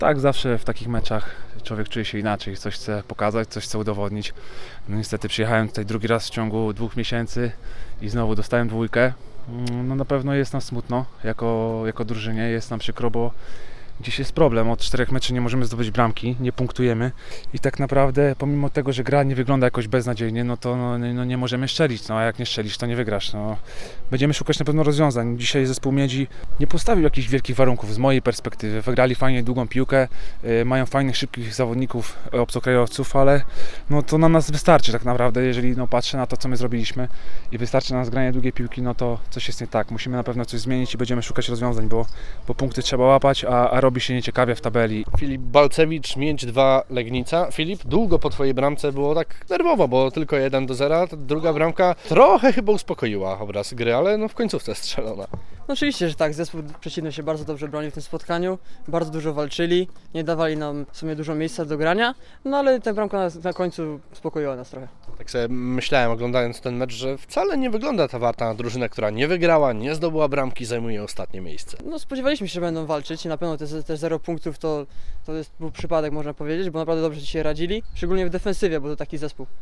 Tak, zawsze w takich meczach człowiek czuje się inaczej, coś chce pokazać, coś chce udowodnić. No niestety przyjechałem tutaj drugi raz w ciągu 2 miesięcy i znowu dostałem dwójkę. No na pewno jest nam smutno jako drużynie, jest nam przykro, bo dziś jest problem. Od 4 meczów nie możemy zdobyć bramki, nie punktujemy i tak naprawdę pomimo tego, że gra nie wygląda jakoś beznadziejnie, no to nie możemy strzelić. No a jak nie strzelisz, to nie wygrasz. No, będziemy szukać na pewno rozwiązań. Dzisiaj zespół Miedzi nie postawił jakichś wielkich warunków z mojej perspektywy. Wygrali fajnie długą piłkę, mają fajnych, szybkich zawodników, obcokrajowców, ale no to na nas wystarczy tak naprawdę, jeżeli patrzę na to, co my zrobiliśmy i wystarczy nas granie długiej piłki, no to coś jest nie tak. Musimy na pewno coś zmienić i będziemy szukać rozwiązań, bo punkty trzeba łapać, a robi się nieciekawie w tabeli. Filip Balcewicz, Miedź 2, Legnica. Filip, długo po Twojej bramce było tak nerwowo, bo tylko 1-0, ta druga bramka trochę chyba uspokoiła obraz gry, ale no w końcówce strzelona. No oczywiście, że tak, zespół przeciwny się bardzo dobrze bronił w tym spotkaniu, bardzo dużo walczyli, nie dawali nam w sumie dużo miejsca do grania, no ale ta bramka na końcu uspokoiła nas trochę. Tak sobie myślałem, oglądając ten mecz, że wcale nie wygląda ta Warta na drużynę, która nie wygrała, nie zdobyła bramki, zajmuje ostatnie miejsce. No spodziewaliśmy się, że będą walczyć i na pewno te 0 punktów był przypadek, można powiedzieć, bo naprawdę dobrze się radzili, szczególnie w defensywie, bo to taki zespół.